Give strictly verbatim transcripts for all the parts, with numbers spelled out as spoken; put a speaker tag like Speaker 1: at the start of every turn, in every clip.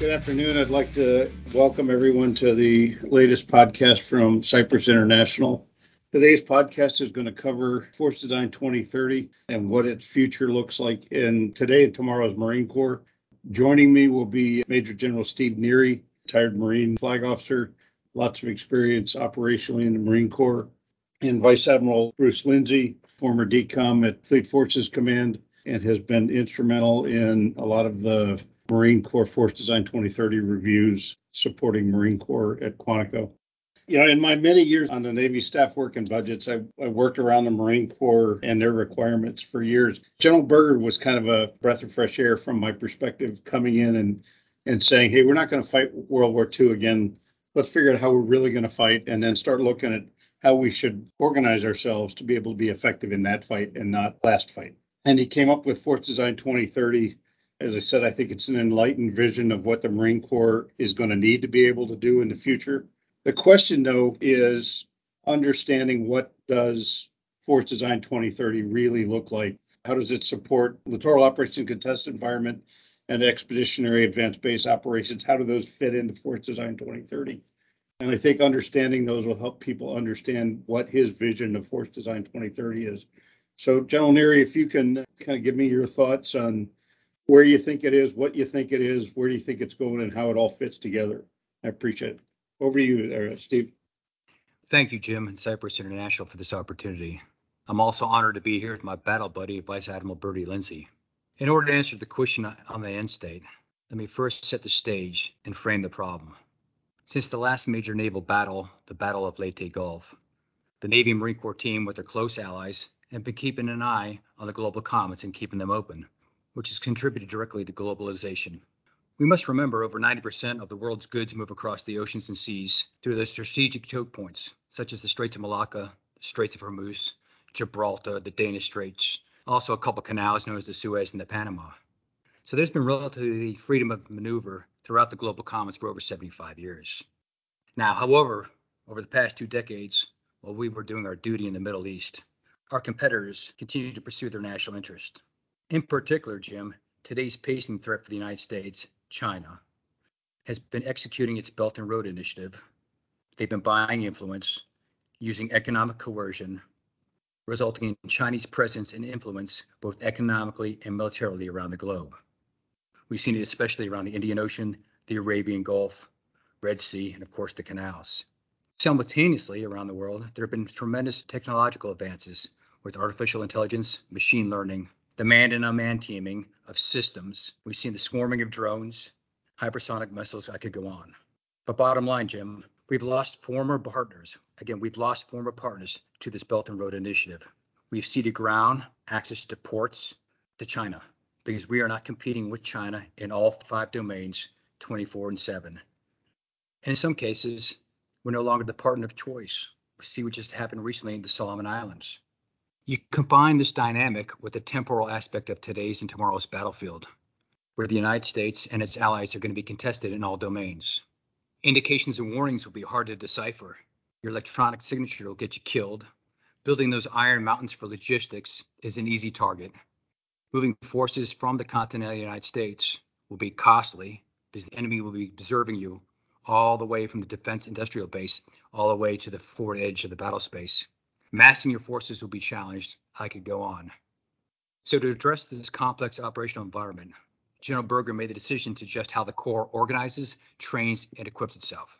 Speaker 1: Good afternoon. I'd like to welcome everyone to the latest podcast from Cypress International. Today's podcast is going to cover Force Design twenty thirty and what its future looks like in today and tomorrow's Marine Corps. Joining me will be Major General Steve Neary, retired Marine flag officer, lots of experience operationally in the Marine Corps, and Vice Admiral Bruce Lindsay, former D COM at Fleet Forces Command, and has been instrumental in a lot of the Marine Corps Force Design twenty thirty reviews supporting Marine Corps at Quantico. You know, in my many years on the Navy staff working budgets, I, I worked around the Marine Corps and their requirements for years. General Berger was kind of a breath of fresh air from my perspective, coming in and, and saying, hey, we're not going to fight World War Two again. Let's figure out how we're really going to fight and then start looking at how we should organize ourselves to be able to be effective in that fight and not last fight. And he came up with Force Design twenty thirty. As I said, I think it's an enlightened vision of what the Marine Corps is going to need to be able to do in the future. The question, though, is understanding what does Force Design twenty thirty really look like? How does it support littoral operations, contested environment, and expeditionary advanced base operations? How do those fit into Force Design twenty thirty? And I think understanding those will help people understand what his vision of Force Design twenty thirty is. So, General Neary, if you can kind of give me your thoughts on where you think it is, what you think it is, where do you think it's going, and how it all fits together. I appreciate it. Over to you there, Steve.
Speaker 2: Thank you, Jim, and Cypress International for this opportunity. I'm also honored to be here with my battle buddy, Vice Admiral Bertie Lindsay. In order to answer the question on the end state, let me first set the stage and frame the problem. Since the last major naval battle, the Battle of Leyte Gulf, the Navy and Marine Corps team with their close allies have been keeping an eye on the global comets and keeping them open, which has contributed directly to globalization. We must remember over ninety percent of the world's goods move across the oceans and seas through the strategic choke points, such as the Straits of Malacca, the Straits of Hormuz, Gibraltar, the Danish Straits, also a couple canals known as the Suez and the Panama. So there's been relatively freedom of maneuver throughout the global comets for over seventy-five years. Now, however, over the past two decades, while we were doing our duty in the Middle East, our competitors continued to pursue their national interest. In particular, Jim, today's pacing threat for the United States, China, has been executing its Belt and Road Initiative. They've been buying influence, using economic coercion, resulting in Chinese presence and influence both economically and militarily around the globe. We've seen it especially around the Indian Ocean, the Arabian Gulf, Red Sea, and of course the canals. Simultaneously around the world, there have been tremendous technological advances with artificial intelligence, machine learning, the manned and unmanned teaming of systems. We've seen the swarming of drones, hypersonic missiles. I could go on. But bottom line, Jim, we've lost former partners. Again, we've lost former partners to this Belt and Road Initiative. We've ceded ground, access to ports to China, because we are not competing with China in all five domains twenty-four and seven. And in some cases, we're no longer the partner of choice. We see what just happened recently in the Solomon Islands. You combine this dynamic with the temporal aspect of today's and tomorrow's battlefield, where the United States and its allies are going to be contested in all domains. Indications and warnings will be hard to decipher. Your electronic signature will get you killed. Building those iron mountains for logistics is an easy target. Moving forces from the continental United States will be costly because the enemy will be observing you all the way from the defense industrial base all the way to the forward edge of the battle space. Massing your forces will be challenged. I could go on. So to address this complex operational environment, General Berger made the decision to adjust how the Corps organizes, trains, and equips itself.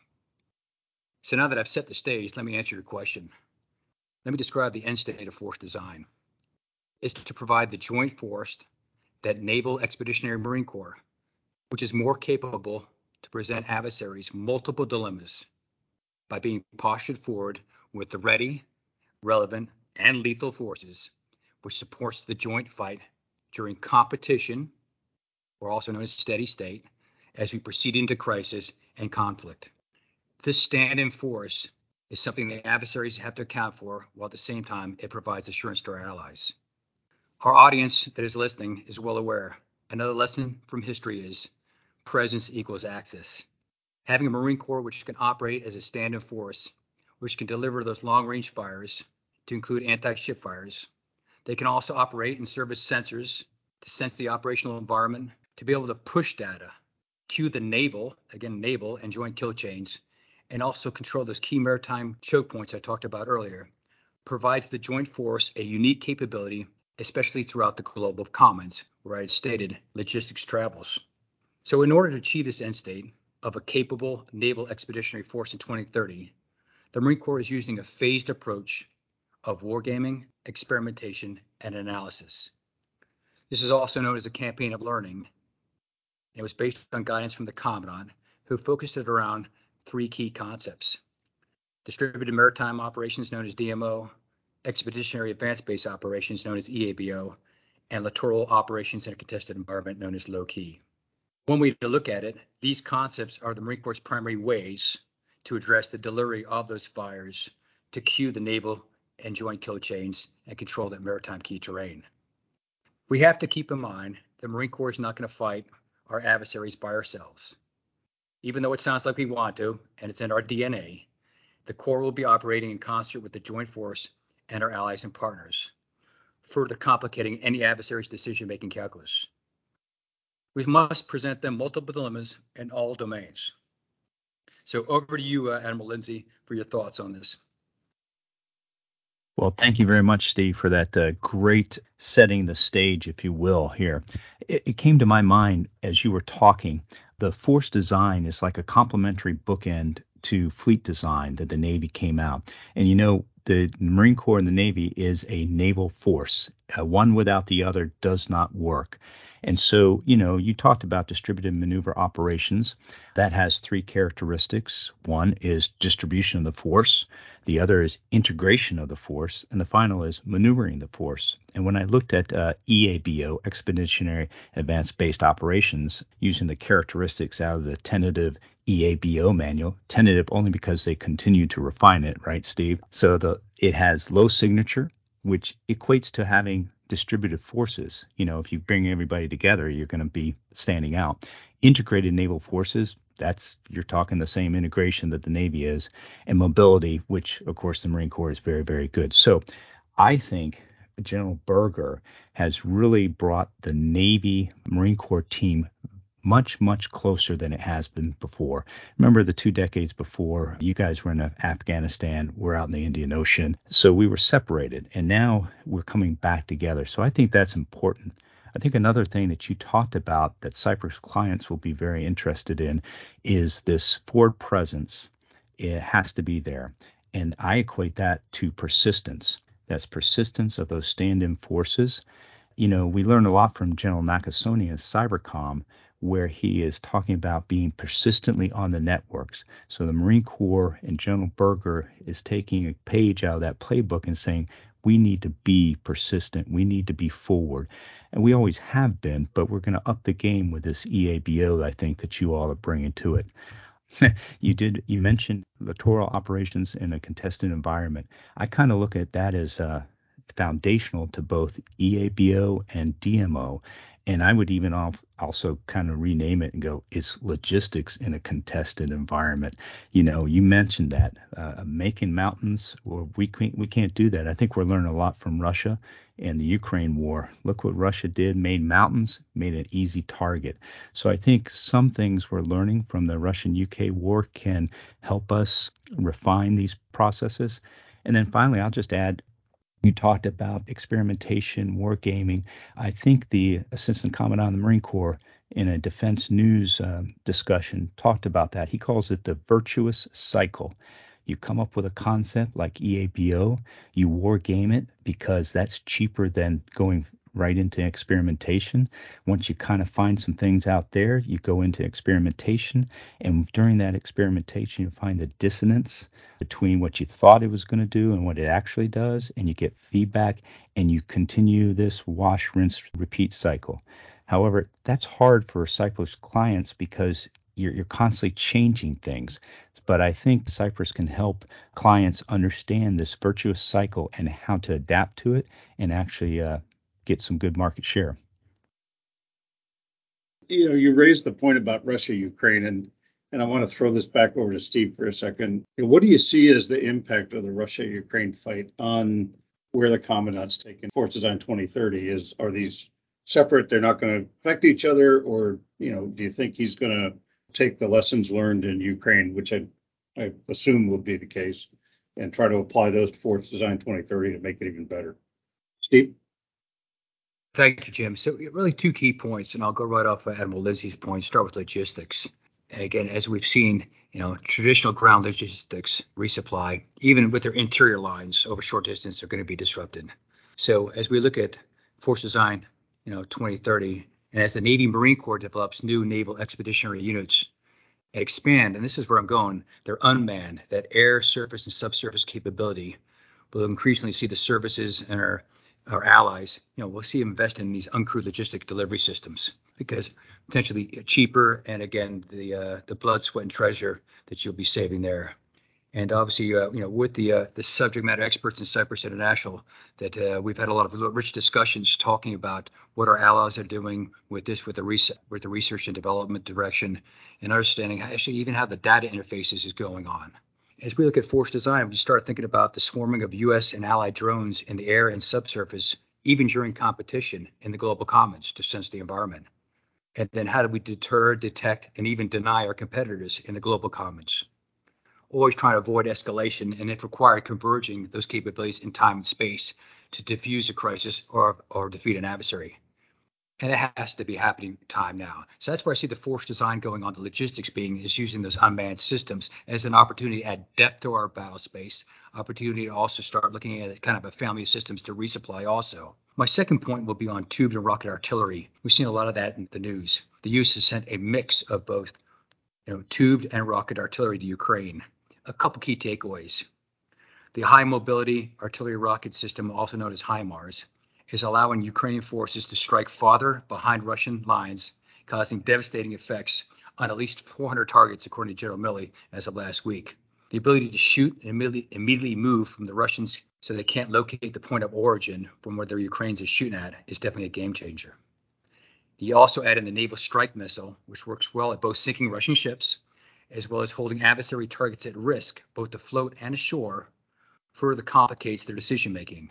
Speaker 2: So now that I've set the stage, let me answer your question. Let me describe the end state of force design. It's to provide the joint force, that Naval Expeditionary Marine Corps, which is more capable to present adversaries multiple dilemmas by being postured forward with the ready, relevant, and lethal forces, which supports the joint fight during competition, or also known as steady state, as we proceed into crisis and conflict. This stand-in force is something the adversaries have to account for, while at the same time it provides assurance to our allies. Our audience that is listening is well aware. Another lesson from history is presence equals access. Having a Marine Corps which can operate as a stand-in force, which can deliver those long-range fires, to include anti-ship fires. They can also operate and serve as sensors to sense the operational environment, to be able to push data cue the naval, again, naval and joint kill chains, and also control those key maritime choke points I talked about earlier, provides the joint force a unique capability, especially throughout the global commons, where I had stated logistics travels. So in order to achieve this end state of a capable naval expeditionary force in twenty thirty, the Marine Corps is using a phased approach of wargaming, experimentation, and analysis. This is also known as a campaign of learning. It was based on guidance from the Commandant, who focused it around three key concepts: distributed maritime operations known as D M O, expeditionary advanced base operations known as E A B O, and littoral operations in a contested environment known as low key. One way to look at it, these concepts are the Marine Corps' primary ways to address the delivery of those fires to cue the naval and joint kill chains and control that maritime key terrain. We have to keep in mind the Marine Corps is not going to fight our adversaries by ourselves. Even though it sounds like we want to, and it's in our D N A, the Corps will be operating in concert with the joint force and our allies and partners, further complicating any adversary's decision-making calculus. We must present them multiple dilemmas in all domains. So over to you, uh, Admiral Lindsay, for your thoughts on this.
Speaker 3: Well, thank you very much, Steve, for that uh, great setting the stage, if you will, here. It, it came to my mind as you were talking, the force design is like a complementary bookend to fleet design that the Navy came out. And, you know, the Marine Corps and the Navy is a naval force. Uh, one without the other does not work. And so, you know, you talked about distributed maneuver operations. That has three characteristics. One is distribution of the force. The other is integration of the force. And the final is maneuvering the force. And when I looked at uh, E A B O, Expeditionary Advanced Based Operations, using the characteristics out of the tentative E A B O manual, tentative only because they continue to refine it, right, Steve? So the it has low signature, which equates to having distributed forces. You know, if you bring everybody together, you're going to be standing out. Integrated naval forces, that's, you're talking the same integration that the Navy is, and mobility, which of course the Marine Corps is very, very good. So I think General Berger has really brought the Navy Marine Corps team much, much closer than it has been before. Remember the two decades before, you guys were in Afghanistan, we're out in the Indian Ocean. So we were separated, and now we're coming back together. So I think that's important. I think another thing that you talked about that Cyprus clients will be very interested in is this forward presence. It has to be there. And I equate that to persistence. That's persistence of those stand-in forces. You know, we learned a lot from General Nakasone at Cybercom, where he is talking about being persistently on the networks. So the Marine Corps and General Berger is taking a page out of that playbook and saying, we need to be persistent. We need to be forward. And we always have been, but we're going to up the game with this E A B O, I think, that you all are bringing to it. you did, you mentioned littoral operations in a contested environment. I kind of look at that as uh, foundational to both E A B O and D M O. And I would even also kind of rename it and go, it's logistics in a contested environment. You know, you mentioned that uh, making mountains, well, we can't, we can't do that. I think we're learning a lot from Russia and the Ukraine war. Look what Russia did, made mountains, made an easy target. So I think some things we're learning from the Russian-U K war can help us refine these processes. And then finally, I'll just add, you talked about experimentation, wargaming. I think the Assistant Commandant of the Marine Corps in a Defense News uh, discussion talked about that. He calls it the virtuous cycle. You come up with a concept like E A B O, you wargame it because that's cheaper than going right into experimentation. Once you kind of find some things out there, you go into experimentation. And during that experimentation, you find the dissonance between what you thought it was going to do and what it actually does. And you get feedback and you continue this wash, rinse, repeat cycle. However, that's hard for Cyprus clients because you're, you're constantly changing things. But I think Cyprus can help clients understand this virtuous cycle and how to adapt to it and actually uh, get some good market share.
Speaker 1: You know, you raised the point about Russia, Ukraine, and and I want to throw this back over to Steve for a second. What do you see as the impact of the Russia-Ukraine fight on where the Commandant's taking Force Design twenty thirty? Is are these separate, they're not going to affect each other? Or, you know, do you think he's going to take the lessons learned in Ukraine, which I, I assume will be the case, and try to apply those to Force Design twenty thirty to make it even better? Steve?
Speaker 2: Thank you, Jim. So really two key points, and I'll go right off of Admiral Lindsey's point, start with logistics. And again, as we've seen, you know, traditional ground logistics resupply, even with their interior lines over short distance, are going to be disrupted. So as we look at Force Design, you know, twenty thirty, and as the Navy Marine Corps develops new naval expeditionary units and expand, and this is where I'm going, they're unmanned, that air, surface, and subsurface capability will increasingly see the services and our our allies, you know, we'll see them invest in these uncrewed logistic delivery systems because potentially cheaper, and again, the uh, the blood, sweat, and treasure that you'll be saving there. And obviously, uh, you know, with the uh, the subject matter experts in Cyprus International, that uh, we've had a lot of rich discussions talking about what our allies are doing with this, with the res- with the research and development direction, and understanding actually even how the data interfaces is going on. As we look at force design, we start thinking about the swarming of U S and allied drones in the air and subsurface, even during competition in the global commons to sense the environment. And then how do we deter, detect, and even deny our competitors in the global commons? Always trying to avoid escalation, and if required, converging those capabilities in time and space to diffuse a crisis or, or defeat an adversary. And it has to be happening time now. So that's where I see the force design going on. The logistics being is using those unmanned systems as an opportunity to add depth to our battle space, opportunity to also start looking at kind of a family of systems to resupply also. My second point will be on tubed and rocket artillery. We've seen a lot of that in the news. The U S has sent a mix of both, you know, tubed and rocket artillery to Ukraine. A couple key takeaways. The high mobility artillery rocket system, also known as HIMARS, is allowing Ukrainian forces to strike farther behind Russian lines, causing devastating effects on at least four hundred targets, according to General Milley, as of last week. The ability to shoot and immediately, immediately move from the Russians so they can't locate the point of origin from where the Ukrainians are shooting at is definitely a game changer. He also added the Naval Strike Missile, which works well at both sinking Russian ships, as well as holding adversary targets at risk, both afloat and ashore, further complicates their decision-making.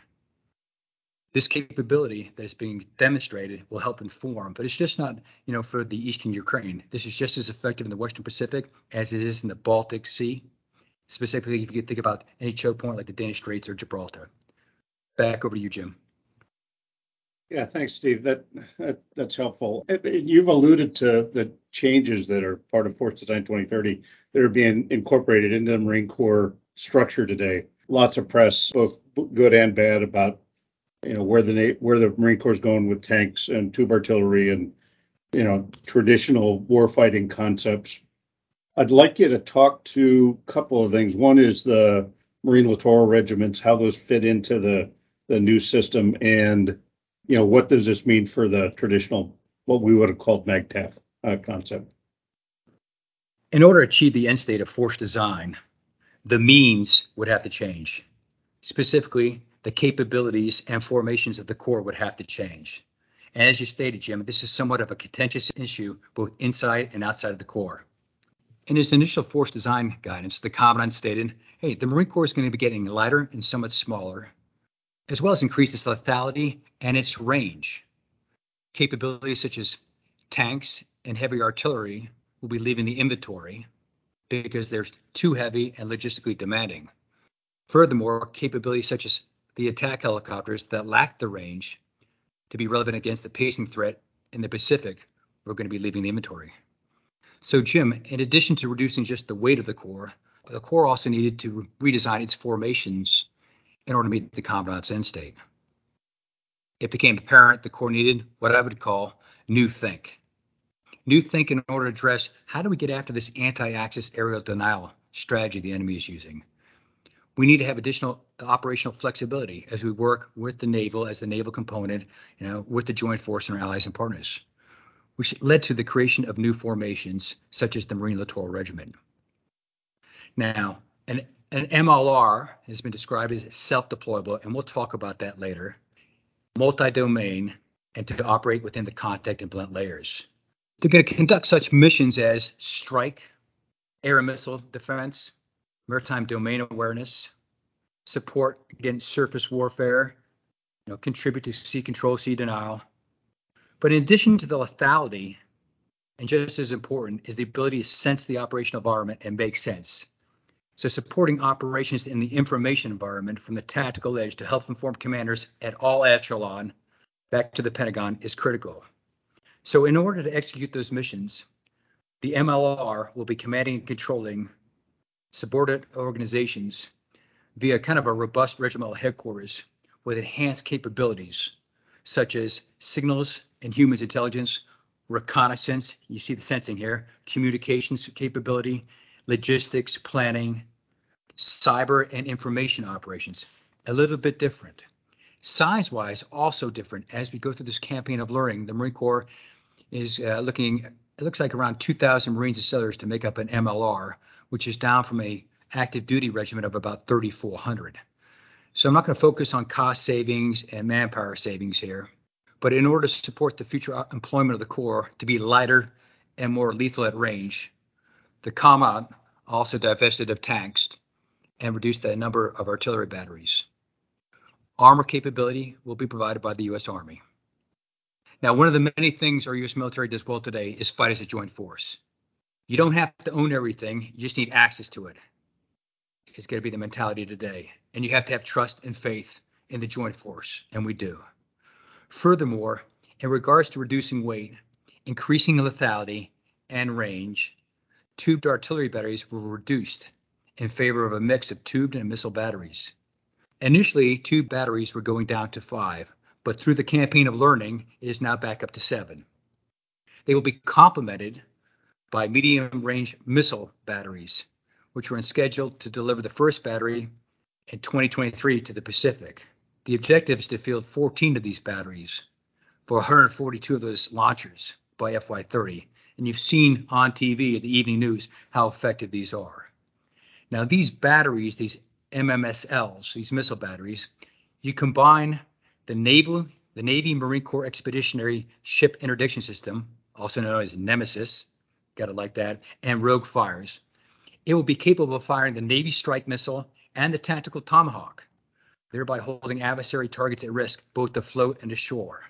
Speaker 2: This capability that is being demonstrated will help inform, but it's just not, you know, for the Eastern Ukraine. This is just as effective in the Western Pacific as it is in the Baltic Sea, specifically if you think about any choke point like the Danish Straits or Gibraltar. Back over to you, Jim.
Speaker 1: Yeah, thanks, Steve. That, that that's helpful. You've alluded to the changes that are part of Force Design twenty thirty that are being incorporated into the Marine Corps structure today. Lots of press, both good and bad, about you know where the where the Marine Corps is going with tanks and tube artillery and you know traditional warfighting concepts. I'd like you to talk to a couple of things. One is the Marine Littoral regiments, how those fit into the the new system, and you know what does this mean for the traditional, what we would have called MAGTF uh, concept.
Speaker 2: In order to achieve the end state of force design, the means would have to change. Specifically, the capabilities and formations of the Corps would have to change. And as you stated, Jim, this is somewhat of a contentious issue both inside and outside of the Corps. In his initial force design guidance, the Commandant stated, hey, the Marine Corps is going to be getting lighter and somewhat smaller, as well as increase its lethality and its range. Capabilities such as tanks and heavy artillery will be leaving the inventory because they're too heavy and logistically demanding. Furthermore, capabilities such as the attack helicopters that lack the range to be relevant against the pacing threat in the Pacific are going to be leaving the inventory. So, Jim, in addition to reducing just the weight of the Corps, the Corps also needed to redesign its formations in order to meet the Commandant's end state. It became apparent the Corps needed what I would call new think. New think in order to address how do we get after this anti-axis aerial denial strategy the enemy is using. We need to have additional operational flexibility as we work with the naval as the naval component, you know, with the joint force and our allies and partners, which led to the creation of new formations such as the Marine Littoral Regiment. Now, an, an M L R has been described as self-deployable, and we'll talk about that later, multi-domain, and to operate within the contact and blunt layers. They're going to conduct such missions as strike, air and missile defense, maritime domain awareness, support against surface warfare, you know, contribute to sea control, sea denial, But in addition to the lethality, and just as important, is the ability to sense the operational environment and make sense. So supporting operations in the information environment from the tactical edge to help inform commanders at all echelon back to the Pentagon is critical. So in order to execute those missions, the M L R will be commanding and controlling subordinate organizations via kind of a robust regimental headquarters with enhanced capabilities such as signals and humans intelligence, reconnaissance, you see the sensing here, communications capability, logistics, planning, cyber and information operations. A little bit different. Size-wise, also different. As we go through this campaign of learning, the Marine Corps is uh, looking, it looks like around two thousand Marines and sailors to make up an M L R, which is down from a active duty regiment of about thirty-four hundred. So I'm not going to focus on cost savings and manpower savings here, but in order to support the future employment of the Corps to be lighter and more lethal at range, the Command also divested of tanks and reduced the number of artillery batteries. Armor capability will be provided by the U S Army. Now, one of the many things our U S military does well today is fight as a joint force. You don't have to own everything, you just need access to it. It's going to be the mentality today. And you have to have trust and faith in the joint force, and we do. Furthermore, in regards to reducing weight, increasing lethality and range, tubed artillery batteries were reduced in favor of a mix of tubed and missile batteries. Initially, tubed batteries were going down to five, but through the campaign of learning, it is now back up to seven. They will be complemented by medium-range missile batteries, which were scheduled to deliver the first battery in twenty twenty-three to the Pacific. The objective is to field fourteen of these batteries for one hundred forty-two of those launchers by F Y thirty. And you've seen on T V at the evening news how effective these are. Now, these batteries, these M M S Ls, these missile batteries, you combine the Naval, the Navy Marine Corps Expeditionary Ship Interdiction System, also known as Nemesis, got it like that, and Rogue Fires. It will be capable of firing the Navy Strike Missile and the Tactical Tomahawk, thereby holding adversary targets at risk both afloat and ashore.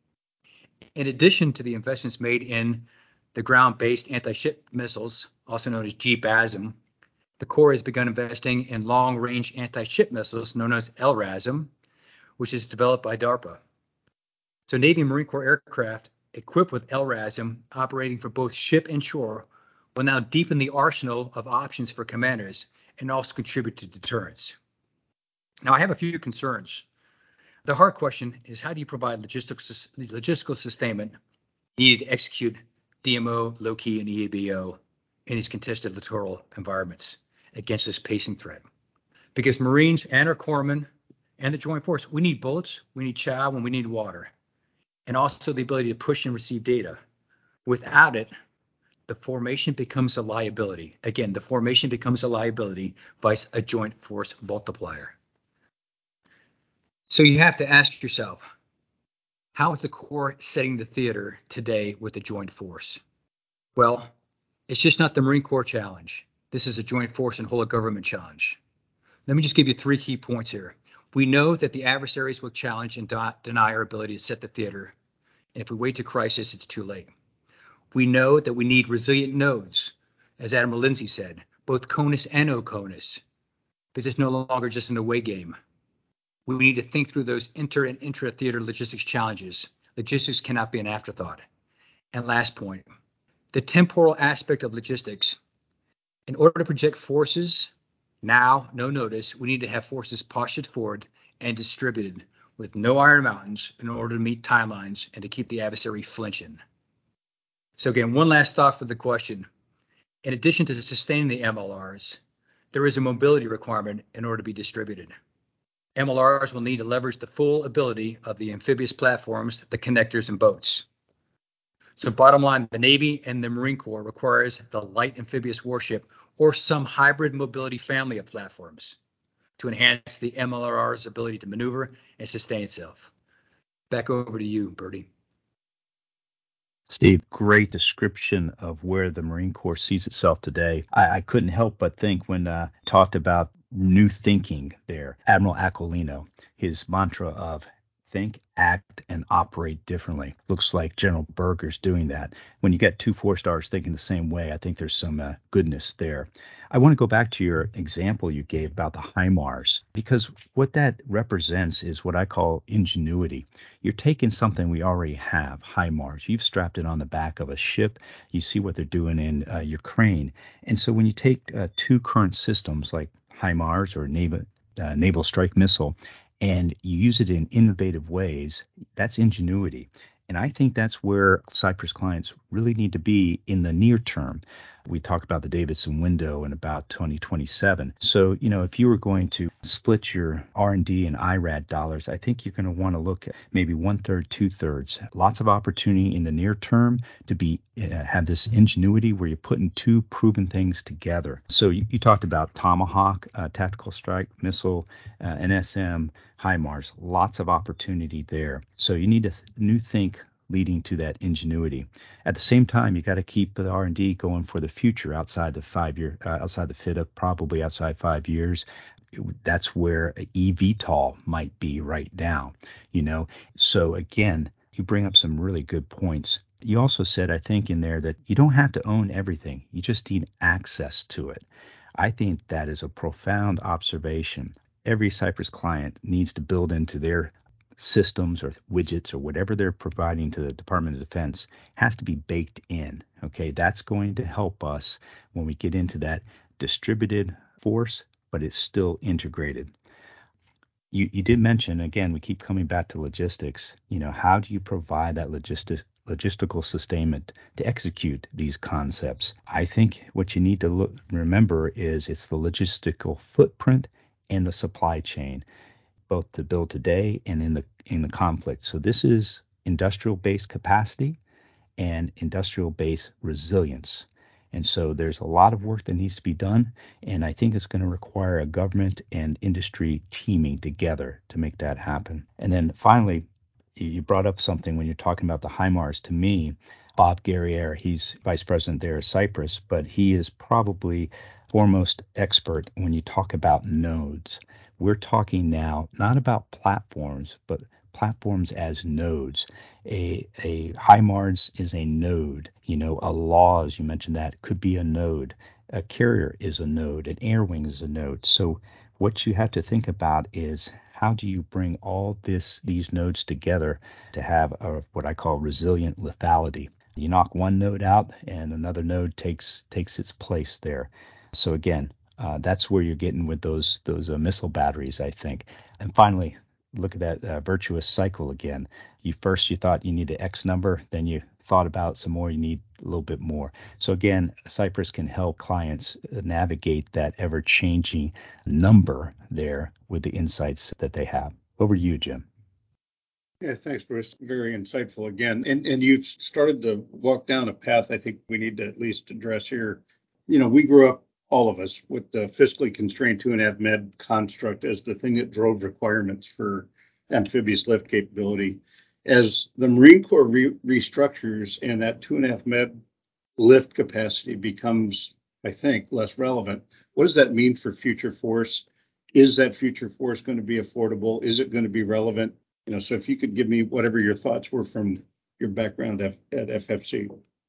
Speaker 2: In addition to the investments made in the ground-based anti-ship missiles, also known as G BASM, the Corps has begun investing in long-range anti-ship missiles known as L RASM, which is developed by DARPA. So Navy and Marine Corps aircraft equipped with L RASM operating for both ship and shore will now deepen the arsenal of options for commanders and also contribute to deterrence. Now, I have a few concerns. The hard question is, how do you provide logistical, logistical sustainment needed to execute D M O, low-key, and E A B O in these contested littoral environments against this pacing threat? Because Marines and our corpsmen and the Joint Force, we need bullets, we need chow, and we need water, and also the ability to push and receive data. Without it, the formation becomes a liability. Again, the formation becomes a liability vice a joint force multiplier. So you have to ask yourself, how is the Corps setting the theater today with the joint force? Well, it's just not the Marine Corps challenge. This is a joint force and whole of government challenge. Let me just give you three key points here. We know that the adversaries will challenge and de- deny our ability to set the theater. And if we wait to crisis, it's too late. We know that we need resilient nodes, as Admiral Lindsay said, both CONUS and OCONUS, because it's no longer just an away game. We need to think through those inter and intra-theater logistics challenges. Logistics cannot be an afterthought. And last point, the temporal aspect of logistics. In order to project forces, now, no notice, we need to have forces postured forward and distributed with no iron mountains in order to meet timelines and to keep the adversary flinching. So again, one last thought for the question. In addition to sustaining the M L Rs, there is a mobility requirement in order to be distributed. M L Rs will need to leverage the full ability of the amphibious platforms, the connectors, and boats. So bottom line, the Navy and the Marine Corps requires the light amphibious warship or some hybrid mobility family of platforms to enhance the M L R's ability to maneuver and sustain itself. Back over to you, Bertie.
Speaker 3: Steve, great description of where the Marine Corps sees itself today. I, I couldn't help but think when uh, talked about new thinking there, Admiral Aquilino, his mantra of think, act, and operate differently. Looks like General Berger's doing that. When you get two four stars thinking the same way, I think there's some uh, goodness there. I want to go back to your example you gave about the HIMARS, because what that represents is what I call ingenuity. You're taking something we already have, HIMARS. You've strapped it on the back of a ship. You see what they're doing in uh, Ukraine. And so when you take uh, two current systems like HIMARS or Naval, uh, Naval Strike Missile, and you use it in innovative ways, that's ingenuity. And I think that's where Cypress clients really need to be in the near term. We talked about the Davidson window in about twenty twenty-seven. So, you know, if you were going to split your R and D and I R A D dollars, I think you're going to want to look at maybe one third, two thirds. Lots of opportunity in the near term to be uh, have this ingenuity where you're putting two proven things together. So you, you talked about Tomahawk, uh, tactical strike missile, uh, N S M, HIMARS. Lots of opportunity there. So you need to th- new think leading to that ingenuity. At the same time, you got to keep the R and D going for the future outside the five year, uh, outside the F I D A, probably outside five years. That's where E V TOL might be right now, you know. So again, you bring up some really good points. You also said, I think in there, that you don't have to own everything. You just need access to it. I think that is a profound observation. Every Cypress client needs to build into their systems or widgets or whatever they're providing to the Department of Defense has to be baked in. Okay, that's going to help us when we get into that distributed force, but it's still integrated. You you did mention, again, we keep coming back to logistics. You know, how do you provide that logistic logistical sustainment to execute these concepts? I think what you need to look, remember is it's the logistical footprint and the supply chain, both to build today and in the in the conflict. So this is industrial-based capacity and industrial-based resilience. And so there's a lot of work that needs to be done, and I think it's going to require a government and industry teaming together to make that happen. And then finally, you brought up something when you're talking about the HIMARS. To me, Bob Guerriere, he's vice president there at Cypress, but he is probably foremost expert when you talk about nodes. We're talking now not about platforms, but platforms as nodes. A a HIMARS is a node. You know, a law, as you mentioned, that could be a node. A carrier is a node. An air wing is a node. So what you have to think about is how do you bring all this these nodes together to have a, what I call resilient lethality. You knock one node out and another node takes takes its place there. So again, uh, that's where you're getting with those those uh, missile batteries, I think. And finally, look at that uh, virtuous cycle again. You first you thought you needed X number, then you thought about some more, you need a little bit more. So again, Cypress can help clients navigate that ever-changing number there with the insights that they have. Over to you, Jim.
Speaker 1: Yeah, thanks, Bruce. Very insightful again. And and you started to walk down a path I think we need to at least address here. You know, we grew up, all of us, with the fiscally constrained two and a half med construct as the thing that drove requirements for amphibious lift capability. As the Marine Corps re- restructures and that two and a half med lift capacity becomes, I think, less relevant, what does that mean for future force? Is that future force going to be affordable? Is it going to be relevant? You know, so if you could give me whatever your thoughts were from your background at, at F F C.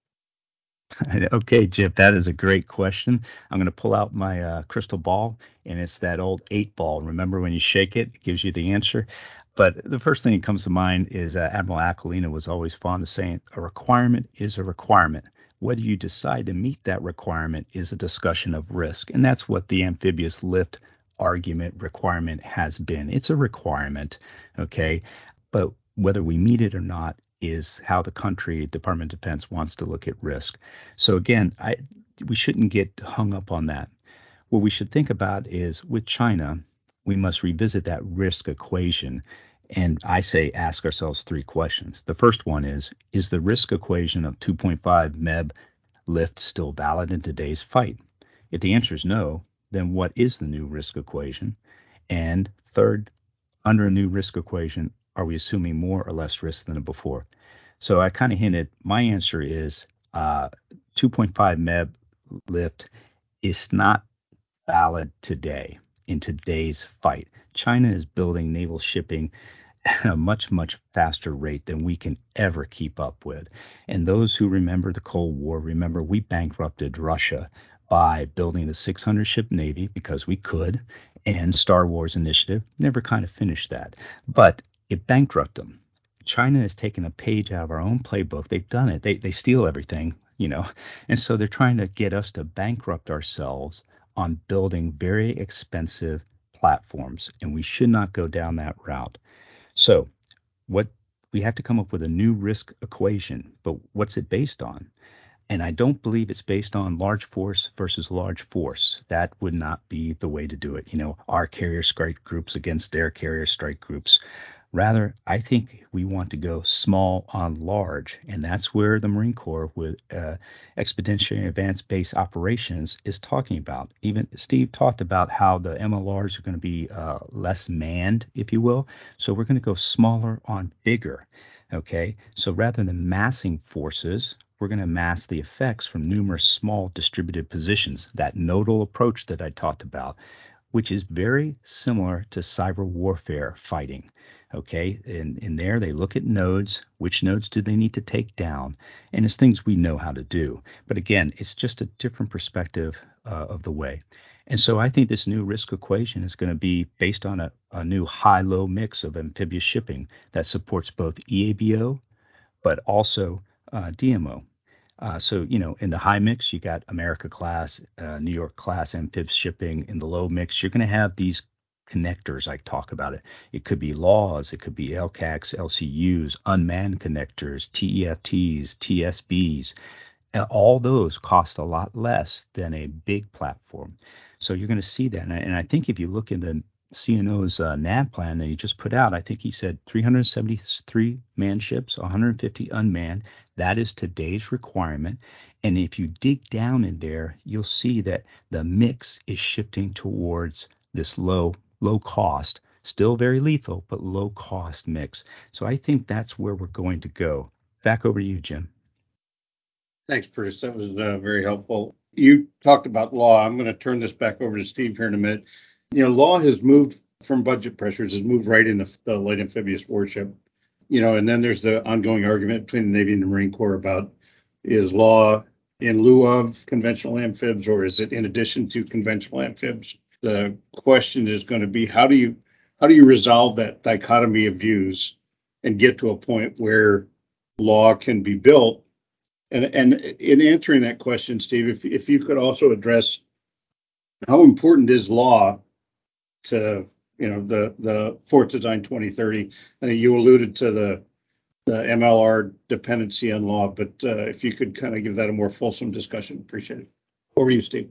Speaker 3: Okay, Jim, that is a great question. I'm going to pull out my uh, crystal ball, and it's that old eight ball. Remember when you shake it, it gives you the answer. But the first thing that comes to mind is uh, Admiral Aquilina was always fond of saying, a requirement is a requirement. Whether you decide to meet that requirement is a discussion of risk. And that's what the amphibious lift argument requirement has been. It's a requirement, okay? But whether we meet it or not is how the country, Department of Defense, wants to look at risk. So again, I, we shouldn't get hung up on that. What we should think about is with China, we must revisit that risk equation. And I say ask ourselves three questions. The first one is, is the risk equation of two point five MEB lift still valid in today's fight? If the answer is no, then what is the new risk equation? And third, under a new risk equation, are we assuming more or less risk than before? So I kind of hinted, my answer is uh, two point five MEB lift is not valid today in today's fight. China is building naval shipping at a much, much faster rate than we can ever keep up with. And those who remember the Cold War, remember we bankrupted Russia by building the six hundred ship Navy because we could, and Star Wars Initiative never kind of finished that. But it bankrupted them. China has taken a page out of our own playbook. They've done it. They they steal everything, you know. And so they're trying to get us to bankrupt ourselves on building very expensive platforms, and we should not go down that route. So what we have to come up with a new risk equation, but what's it based on? And I don't believe it's based on large force versus large force. That would not be the way to do it. You know, our carrier strike groups against their carrier strike groups. Rather, I think we want to go small on large, and that's where the Marine Corps with uh, Expeditionary Advanced Base Operations is talking about. Even Steve talked about how the M L Rs are going to be uh, less manned, if you will. So we're going to go smaller on bigger. Okay, so rather than massing forces, we're going to mass the effects from numerous small distributed positions, that nodal approach that I talked about, which is very similar to cyber warfare fighting. Okay, in, in there they look at nodes, which nodes do they need to take down, and it's things we know how to do. But again, it's just a different perspective uh, of the way. And so I think this new risk equation is going to be based on a, a new high-low mix of amphibious shipping that supports both E A B O, but also uh, D M O. Uh, so, you know, in the high mix, you got America class, uh, New York class amphib shipping. In the low mix, you're going to have these connectors. I talk about it. It could be laws, it could be L C A Cs, L C Us, unmanned connectors, T E F Ts, T S Bs. Uh, All those cost a lot less than a big platform. So you're going to see that. And I, and I think if you look in the C N O's uh, N A V plan that he just put out, I think he said three hundred seventy-three manned ships, one hundred fifty unmanned. That is today's requirement. And if you dig down in there, you'll see that the mix is shifting towards this low, low cost, still very lethal, but low cost mix. So I think that's where we're going to go. Back over to you, Jim.
Speaker 1: Thanks, Bruce. That was uh, very helpful. You talked about law. I'm going to turn this back over to Steve here in a minute. You know, law has moved from budget pressures, has moved right into the light amphibious warship. You know, and then there's the ongoing argument between the Navy and the Marine Corps about, is law in lieu of conventional amphibs, or is it in addition to conventional amphibs? The question is going to be, how do you how do you resolve that dichotomy of views and get to a point where law can be built? And and in answering that question, Steve, if if you could also address how important is law to, you know, the the Force Design twenty thirty. I think you alluded to the the M L R dependency on law, but uh, if you could kind of give that a more fulsome discussion, appreciate it. Over to you, Steve.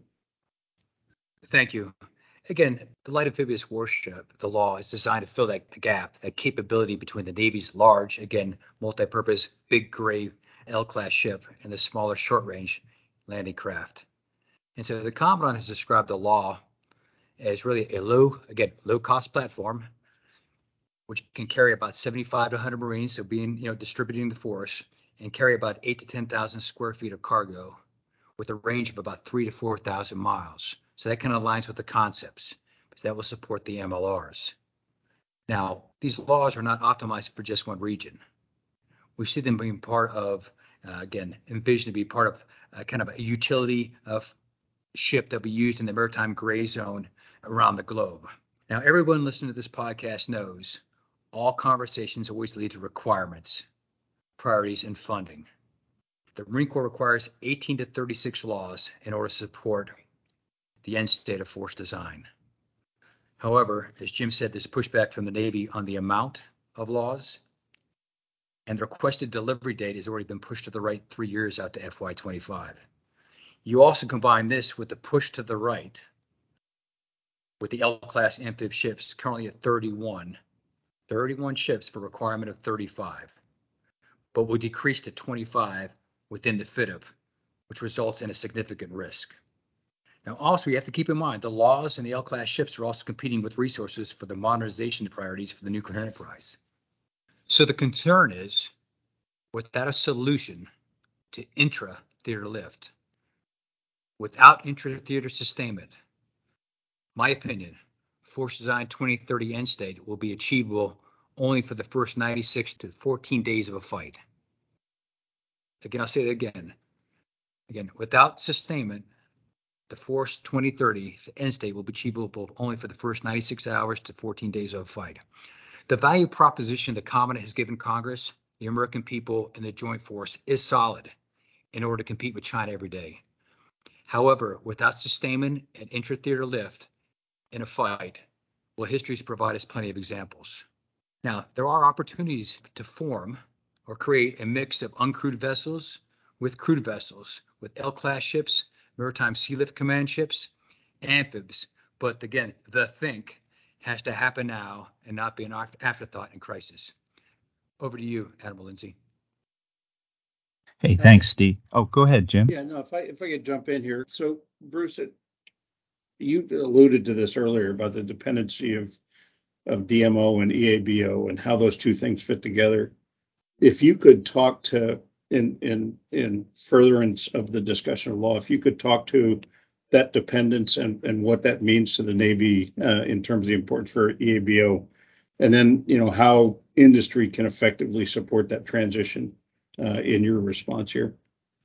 Speaker 2: Thank you. Again, the light amphibious warship, the law, is designed to fill that gap, that capability between the Navy's large, again, multi-purpose, big gray L-class ship and the smaller short-range landing craft. And so the Commandant has described the law as really a low, again, low-cost platform, which can carry about seventy-five to one hundred Marines, so being, you know, distributing the force, and carry about eight to ten thousand square feet of cargo, with a range of about three to four thousand miles. So that kind of aligns with the concepts, because that will support the M L Rs. Now, these laws are not optimized for just one region. We see them being part of, uh, again, envisioned to be part of uh, kind of a utility of ship that will be used in the maritime gray zone around the globe. Now, everyone listening to this podcast knows all conversations always lead to requirements, priorities, and funding. The Marine Corps requires eighteen to thirty-six laws in order to support the end state of force design. However, as Jim said, there's pushback from the Navy on the amount of laws, and the requested delivery date has already been pushed to the right three years out to F Y twenty-five. You also combine this with the push to the right with the L-class amphib ships currently at thirty-one, thirty-one ships for requirement of thirty-five, but will decrease to twenty-five within the F I D P, which results in a significant risk. Now, also, you have to keep in mind the laws and the L-class ships are also competing with resources for the modernization priorities for the nuclear enterprise. So the concern is, without a solution to intra-theater lift, without intra-theater sustainment, my opinion, Force Design twenty thirty end state will be achievable only for the first ninety-six to fourteen days of a fight. Again, I'll say it again. Again, without sustainment, the Force twenty thirty end state will be achievable only for the first ninety-six hours to fourteen days of a fight. The value proposition the Commandant has given Congress, the American people, and the Joint Force is solid in order to compete with China every day. However, without sustainment and intra-theater lift in a fight, well, history has provided us plenty of examples. Now, there are opportunities to form or create a mix of uncrewed vessels with crewed vessels, with L-class ships, maritime sea lift command ships, amphibs. But again, the think has to happen now and not be an afterthought in crisis. Over to you, Admiral Lindsay.
Speaker 3: Hey, thanks, Steve. Oh, go ahead, Jim.
Speaker 1: Yeah, no, if I if I could jump in here. So, Bruce, it, you alluded to this earlier about the dependency of of D M O and E A B O and how those two things fit together. If you could talk to, in in in furtherance of the discussion of law, if you could talk to that dependence and, and what that means to the Navy uh, in terms of the importance for E A B O, and then, you know, how industry can effectively support that transition uh, in your response here.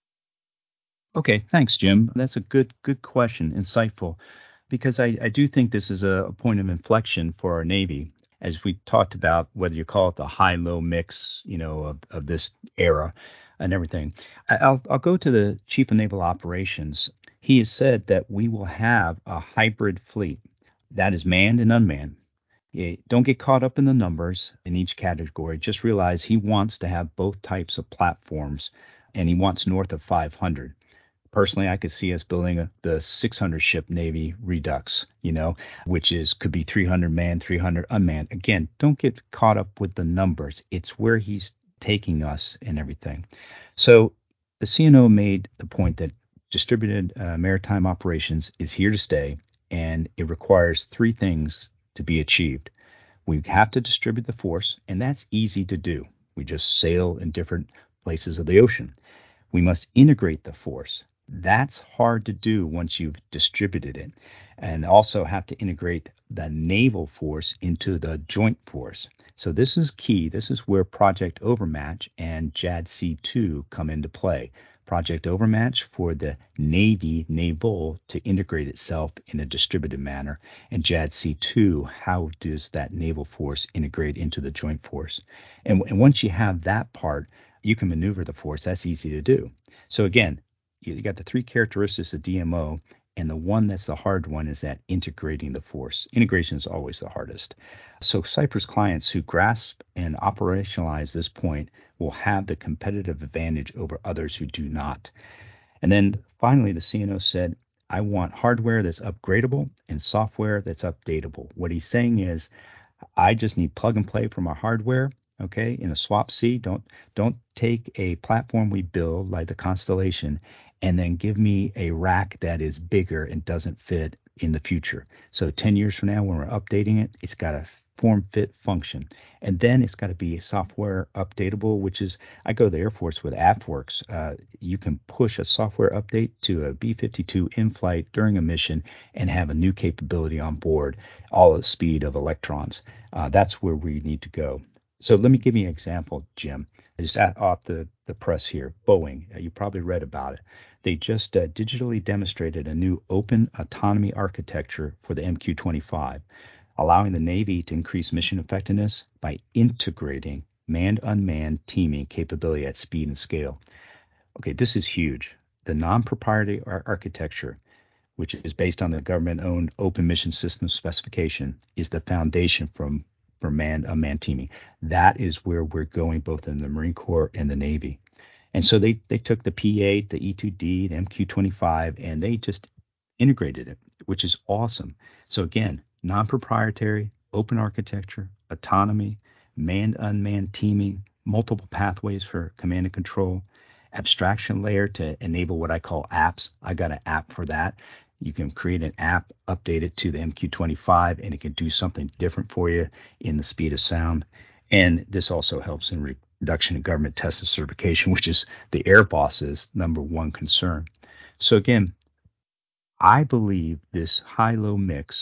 Speaker 3: Okay, thanks, Jim. That's a good good question, insightful, because I, I do think this is a, a point of inflection for our Navy. As we talked about, whether you call it the high-low mix, you know, of, of this era and everything. I- I'll, I'll go to the Chief of Naval Operations. He has said that we will have a hybrid fleet that is manned and unmanned. Yeah, don't get caught up in the numbers in each category. Just realize he wants to have both types of platforms, and he wants north of five hundred. Personally, I could see us building a, the six hundred ship Navy Redux, you know, which is could be three hundred manned, three hundred unmanned. Again, don't get caught up with the numbers. It's where he's taking us and everything. So the C N O made the point that distributed uh, maritime operations is here to stay, and it requires three things to be achieved. We have to distribute the force, and that's easy to do. We just sail in different places of the ocean. We must integrate the force. That's hard to do once you've distributed it, and also have to integrate the naval force into the joint force. So this is key. This is where Project Overmatch and J A D C two come into play. Project Overmatch for the Navy naval to integrate itself in a distributed manner, and J A D C two, how does that naval force integrate into the joint force? And, and once you have that part, you can maneuver the force. That's easy to do. So again, you, you got the three characteristics of D M O, and the one that's the hard one is that integrating the force. Integration is always the hardest. So Cyprus clients who grasp and operationalize this point will have the competitive advantage over others who do not. And then finally, the C N O said, I want hardware that's upgradable and software that's updatable. What he's saying is, I just need plug and play for my hardware. Okay, in a swap C, don't don't take a platform we build like the Constellation and then give me a rack that is bigger and doesn't fit in the future. So ten years from now, when we're updating it, it's got a form, fit, function, and then it's got to be software updatable, which is I go to the Air Force with AFWorks. Uh, you can push a software update to a B fifty-two in flight during a mission and have a new capability on board, all at the speed of electrons. Uh, that's where we need to go. So let me give you an example, Jim. Just off the, the press here, Boeing, uh, you probably read about it. They just uh, digitally demonstrated a new open autonomy architecture for the M Q twenty-five, allowing the Navy to increase mission effectiveness by integrating manned-unmanned teaming capability at speed and scale. Okay, this is huge. The non-proprietary ar- architecture, which is based on the government-owned open mission system specification, is the foundation from for manned unmanned teaming. That is where we're going, both in the Marine Corps and the Navy. And so they they took the P eight, the E two D, the M Q twenty-five, and they just integrated it, which is awesome. So again, non-proprietary, open architecture, autonomy, manned unmanned teaming, multiple pathways for command and control, abstraction layer to enable what I call apps. I got an app for that. You can create an app, update it to the M Q twenty-five, and it can do something different for you in the speed of sound. And this also helps in re- reduction in government tested certification, which is the air boss's number one concern. So again, I believe this high-low mix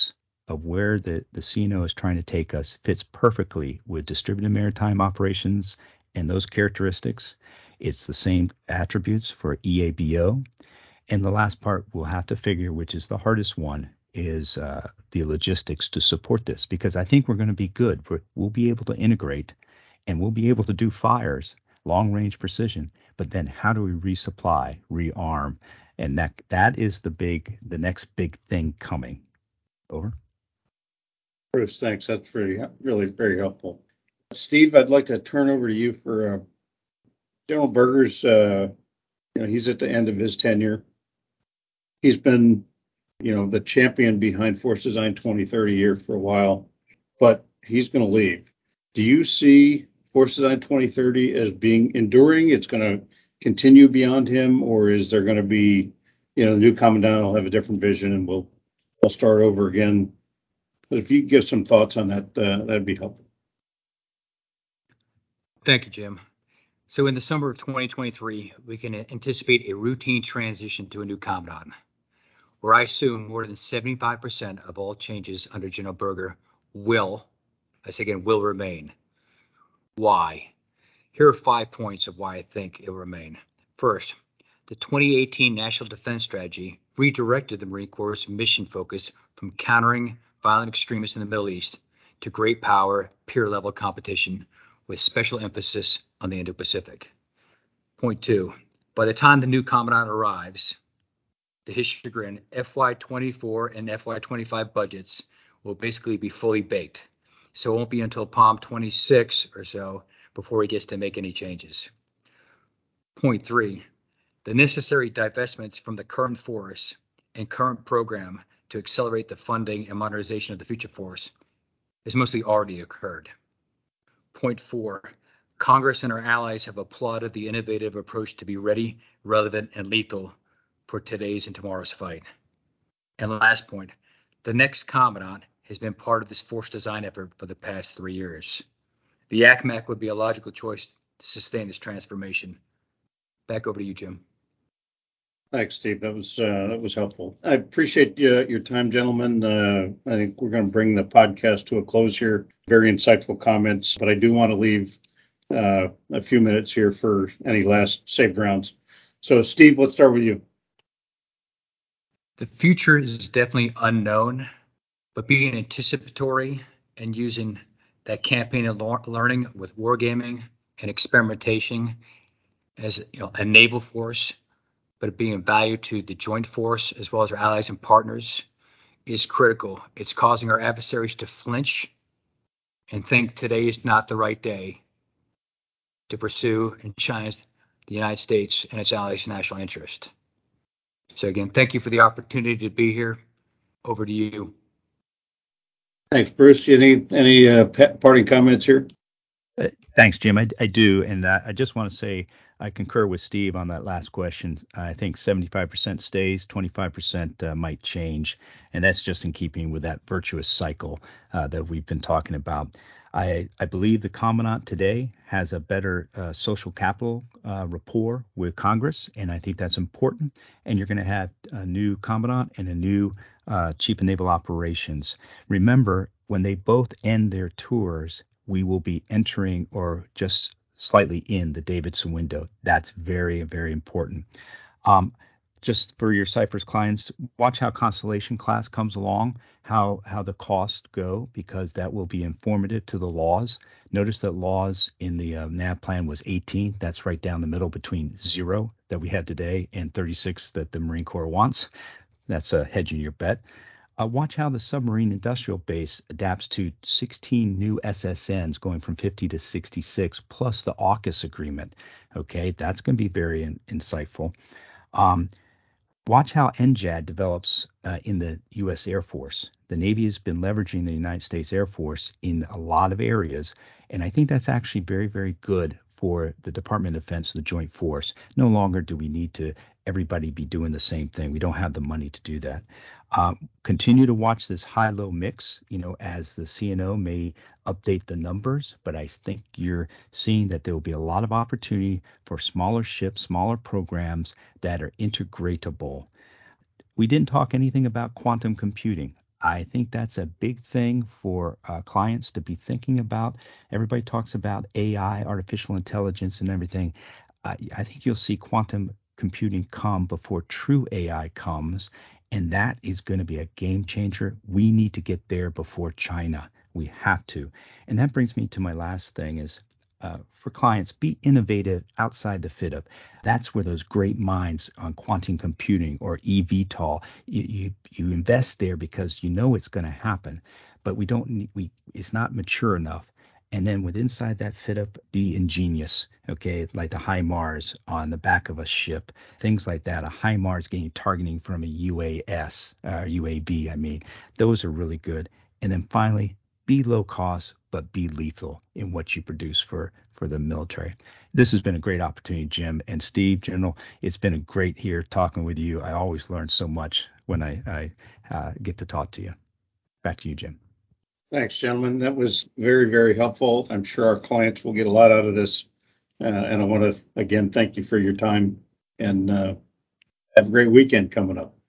Speaker 3: of where the, the C N O is trying to take us fits perfectly with distributed maritime operations and those characteristics. It's the same attributes for E A B O. And the last part we'll have to figure, which is the hardest one, is uh, the logistics to support this, because I think we're going to be good. We're, we'll be able to integrate and we'll be able to do fires, long range precision. But then how do we resupply, rearm? And that that is the big, the next big thing coming. Over.
Speaker 1: Bruce, thanks. That's very, really very helpful. Steve, I'd like to turn over to you for uh, General Berger's. Uh, you know, he's at the end of his tenure. He's been, you know, the champion behind Force Design twenty thirty here for a while, but he's going to leave. Do you see Force Design twenty thirty as being enduring? It's going to continue beyond him, or is there going to be, you know, the new commandant will have a different vision and we'll we'll start over again? But if you could give some thoughts on that, uh, that'd be helpful.
Speaker 2: Thank you, Jim. So in the summer of twenty twenty-three, we can anticipate a routine transition to a new commandant, where I assume more than seventy-five percent of all changes under General Berger will, I say again, will remain. Why? Here are five points of why I think it will remain. First, the twenty eighteen National Defense Strategy redirected the Marine Corps' mission focus from countering violent extremists in the Middle East to great power, peer-level competition with special emphasis on the Indo-Pacific. Point two, by the time the new commandant arrives, to his chagrin, F Y twenty-four and F Y twenty-five budgets will basically be fully baked. So it won't be until Palm twenty-six or so before he gets to make any changes. Point three, the necessary divestments from the current force and current program to accelerate the funding and modernization of the future force has mostly already occurred. Point four, Congress and our allies have applauded the innovative approach to be ready, relevant, and lethal for today's and tomorrow's fight. And last point, the next commandant has been part of this force design effort for the past three years. The A C M A C would be a logical choice to sustain this transformation. Back over to you, Jim.
Speaker 1: Thanks, Steve. That was uh, that was helpful. I appreciate uh, your time, gentlemen. Uh, I think we're going to bring the podcast to a close here. Very insightful comments, but I do want to leave uh, a few minutes here for any last saved rounds. So, Steve, let's start with you.
Speaker 2: The future is definitely unknown, but being anticipatory and using that campaign of learning with wargaming and experimentation as, you know, a naval force, but being of value to the joint force as well as our allies and partners is critical. It's causing our adversaries to flinch and think today is not the right day to pursue and challenge the United States and its allies' national interest. So again, thank you for the opportunity to be here. Over to you.
Speaker 1: Thanks, Bruce. Any any uh, parting comments here?
Speaker 3: Uh, thanks, Jim. I, I do. And uh, I just want to say I concur with Steve on that last question. I think seventy-five percent stays, twenty-five percent uh, might change. And that's just in keeping with that virtuous cycle uh, that we've been talking about. I, I believe the commandant today has a better uh, social capital uh, rapport with Congress, and I think that's important. And you're going to have a new commandant and a new uh, chief of naval operations. Remember, when they both end their tours, we will be entering or just slightly in the Davidson window. That's very, very important. Um, just for your Cypress clients, watch how Constellation class comes along, how how the costs go, because that will be informative to the laws. Notice that laws in the uh, N A V plan was eighteen. That's right down the middle between zero that we had today and thirty-six that the Marine Corps wants. That's a hedging your bet. Uh, watch how the submarine industrial base adapts to sixteen new S S Ns going from fifty to sixty-six, plus the AUKUS agreement. Okay, that's going to be very in, insightful. Um, watch how N J A D develops uh, in the U S Air Force. The Navy has been leveraging the United States Air Force in a lot of areas, and I think that's actually very, very good for the Department of Defense, the Joint Force. No longer do we need to everybody be doing the same thing. We don't have the money to do that. Um, continue to watch this high-low mix, you know, as the C N O may update the numbers, but I think you're seeing that there will be a lot of opportunity for smaller ships, smaller programs that are integratable. We didn't talk anything about quantum computing. I think that's a big thing for uh, clients to be thinking about. Everybody talks about A I, artificial intelligence, and everything. I, I think you'll see quantum computing come before true A I comes, and that is going to be a game changer. We need to get there before China. We have to. And that brings me to my last thing is uh, for clients, be innovative outside the FIDP. That's where those great minds on quantum computing or eVTOL, you, you, you invest there because you know it's going to happen, but we don't need, we, it's not mature enough. And then with inside that FIDP, be ingenious, okay, like the HIMARS on the back of a ship, things like that. A HIMARS getting targeting from a U A S, uh, U A V, I mean, those are really good. And then finally, be low cost, but be lethal in what you produce for, for the military. This has been a great opportunity, Jim and Steve, General. It's been a great here talking with you. I always learn so much when I, I uh, get to talk to you. Back to you, Jim.
Speaker 1: Thanks, gentlemen. That was very, very helpful. I'm sure our clients will get a lot out of this. Uh, and I want to, again, thank you for your time and uh, have a great weekend coming up.